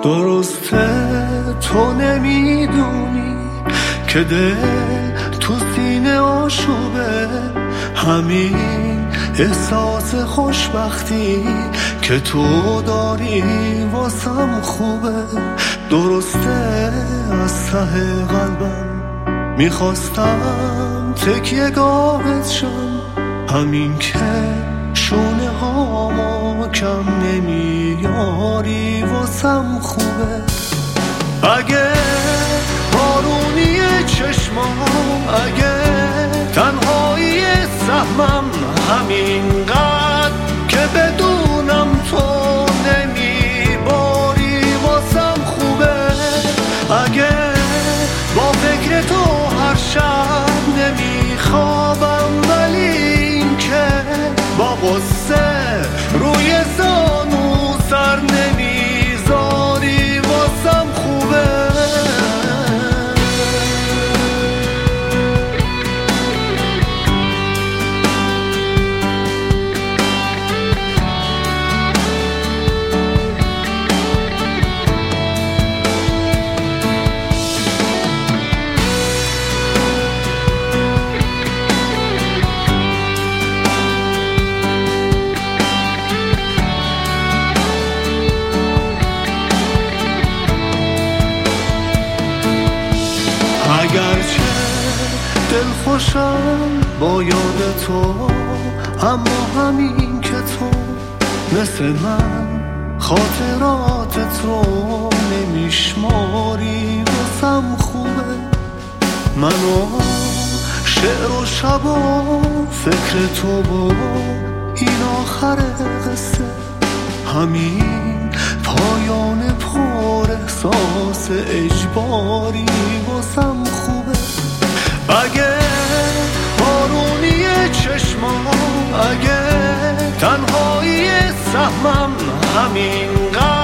درسته تو نمیدونی که دل تو سینه آشوبه، همین احساس خوشبختی که تو داری واسم خوبه. درسته از ته قلبم میخواستم تکیه گاهت شم، همین که شونه هامو کم نمیاری واسم خوبه. اگه بارونی چشمام، اگه تنهایی سهمم، همینقدر که بدونم تو نمیباری واسم خوبه. اگه با فکر تو هر شب نمیخوابم، ولی این که با غصه روی زانو سر نمیذاری واسم خوبه. اگرچه دلخوشم با یاد تو، اما همین که تو مثل من خاطرات تو نمیشماری واسم خوبه. منو شعر و شب و فکر تو با این آخر قصه، همین پایان پر احساس اجباری واسم خوبه. اگه بارونی چشمام، اگه تنهایی سهمم، همینقدر